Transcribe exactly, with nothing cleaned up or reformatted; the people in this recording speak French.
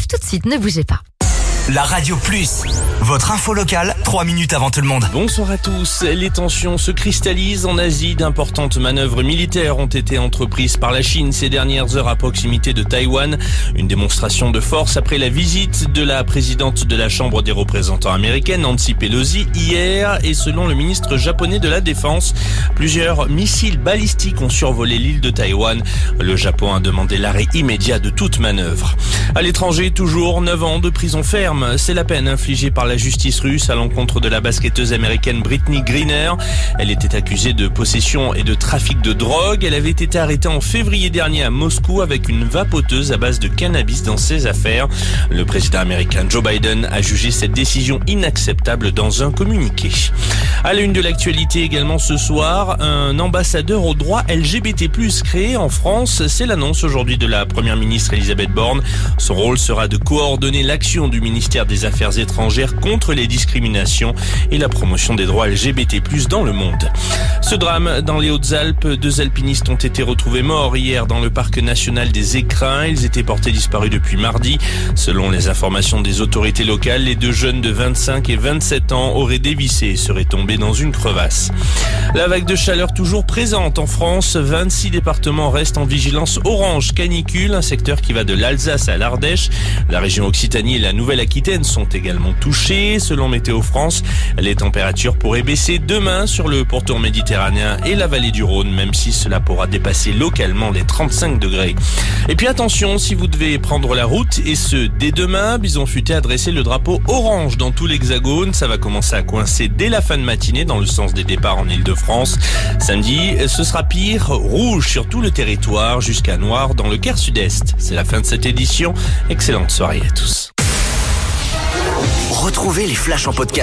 arrive tout de suite, ne bougez pas. La Radio Plus, votre info locale, trois minutes avant tout le monde. Bonsoir à tous. Les tensions se cristallisent en Asie. D'importantes manœuvres militaires ont été entreprises par la Chine ces dernières heures à proximité de Taïwan. Une démonstration de force après la visite de la présidente de la Chambre des représentants américaine, Nancy Pelosi, hier. Et selon le ministre japonais de la Défense, plusieurs missiles balistiques ont survolé l'île de Taïwan. Le Japon a demandé l'arrêt immédiat de toute manœuvre. À l'étranger, toujours neuf ans de prison ferme. C'est la peine infligée par la justice russe à l'encontre de la basketteuse américaine Brittney Griner. Elle était accusée de possession et de trafic de drogue. Elle avait été arrêtée en février dernier à Moscou avec une vapoteuse à base de cannabis dans ses affaires. Le président américain Joe Biden a jugé cette décision inacceptable dans un communiqué. À la une de l'actualité également ce soir, un ambassadeur aux droits L G B T plus, créé en France. C'est l'annonce aujourd'hui de la première ministre Elisabeth Borne. Son rôle sera de coordonner l'action du ministère des Affaires étrangères contre les discriminations et la promotion des droits L G B T plus, dans le monde. Ce drame dans les Hautes-Alpes, deux alpinistes ont été retrouvés morts hier dans le parc national des Écrins. Ils étaient portés disparus depuis mardi. Selon les informations des autorités locales, les deux jeunes de vingt-cinq et vingt-sept ans auraient dévissé et seraient tombés dans une crevasse. La vague de chaleur toujours présente en France. vingt-six départements restent en vigilance orange canicule, un secteur qui va de l'Alsace à l'Ardèche. La région Occitanie et la Nouvelle-Aquitaine sont également touchés. Selon Météo France, les températures pourraient baisser demain sur le pourtour méditerranéen et la vallée du Rhône, même si cela pourra dépasser localement les trente-cinq degrés. Et puis attention, si vous devez prendre la route, et ce dès demain, Bison Futé a dressé le drapeau orange dans tout l'Hexagone. Ça va commencer à coincer dès la fin de matinée dans le sens des départs en Île-de-France. Samedi, ce sera pire, rouge sur tout le territoire, jusqu'à noir dans le quart sud-est. C'est la fin de cette édition. Excellente soirée à tous. Retrouvez les flashs en podcast